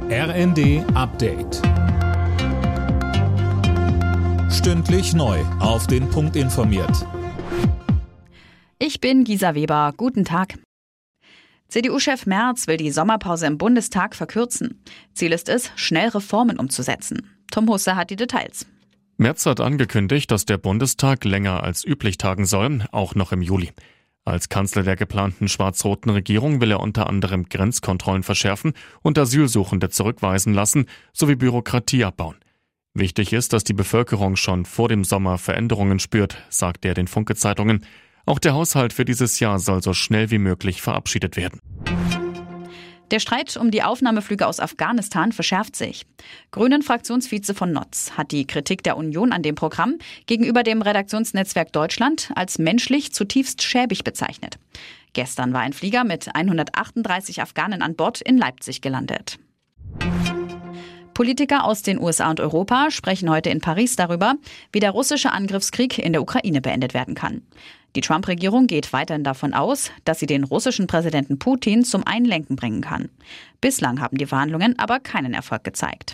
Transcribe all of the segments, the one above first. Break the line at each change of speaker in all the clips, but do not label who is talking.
RND Update. Stündlich neu auf den Punkt informiert.
Ich bin Gisa Weber. Guten Tag. CDU-Chef Merz will die Sommerpause im Bundestag verkürzen. Ziel ist es, schnell Reformen umzusetzen. Tom Husse hat die Details.
Merz hat angekündigt, dass der Bundestag länger als üblich tagen soll, auch noch im Juli. Als Kanzler der geplanten schwarz-roten Regierung will er unter anderem Grenzkontrollen verschärfen und Asylsuchende zurückweisen lassen, sowie Bürokratie abbauen. Wichtig ist, dass die Bevölkerung schon vor dem Sommer Veränderungen spürt, sagt er den Funke-Zeitungen. Auch der Haushalt für dieses Jahr soll so schnell wie möglich verabschiedet werden.
Der Streit um die Aufnahmeflüge aus Afghanistan verschärft sich. Grünen-Fraktionsvize von Notz hat die Kritik der Union an dem Programm gegenüber dem Redaktionsnetzwerk Deutschland als menschlich zutiefst schäbig bezeichnet. Gestern war ein Flieger mit 138 Afghanen an Bord in Leipzig gelandet. Politiker aus den USA und Europa sprechen heute in Paris darüber, wie der russische Angriffskrieg in der Ukraine beendet werden kann. Die Trump-Regierung geht weiterhin davon aus, dass sie den russischen Präsidenten Putin zum Einlenken bringen kann. Bislang haben die Verhandlungen aber keinen Erfolg gezeigt.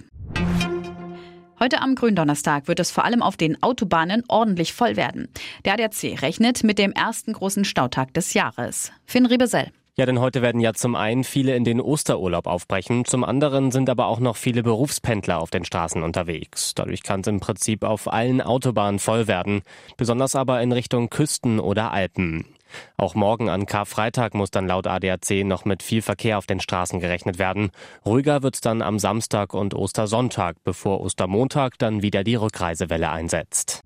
Heute am Gründonnerstag wird es vor allem auf den Autobahnen ordentlich voll werden. Der ADAC rechnet mit dem ersten großen Stautag des Jahres. Finn Rebesell.
Ja, denn heute werden ja zum einen viele in den Osterurlaub aufbrechen, zum anderen sind aber auch noch viele Berufspendler auf den Straßen unterwegs. Dadurch kann es im Prinzip auf allen Autobahnen voll werden, besonders aber in Richtung Küsten oder Alpen. Auch morgen an Karfreitag muss dann laut ADAC noch mit viel Verkehr auf den Straßen gerechnet werden. Ruhiger wird's dann am Samstag und Ostersonntag, bevor Ostermontag dann wieder die Rückreisewelle einsetzt.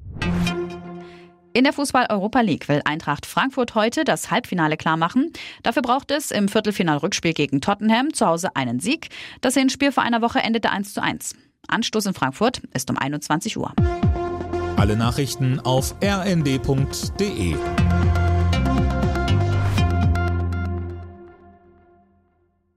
In der Fußball-Europa League will Eintracht Frankfurt heute das Halbfinale klarmachen. Dafür braucht es im Viertelfinal-Rückspiel gegen Tottenham zu Hause einen Sieg. Das Hinspiel vor einer Woche endete 1:1. Anstoß in Frankfurt ist um 21 Uhr.
Alle Nachrichten auf rnd.de.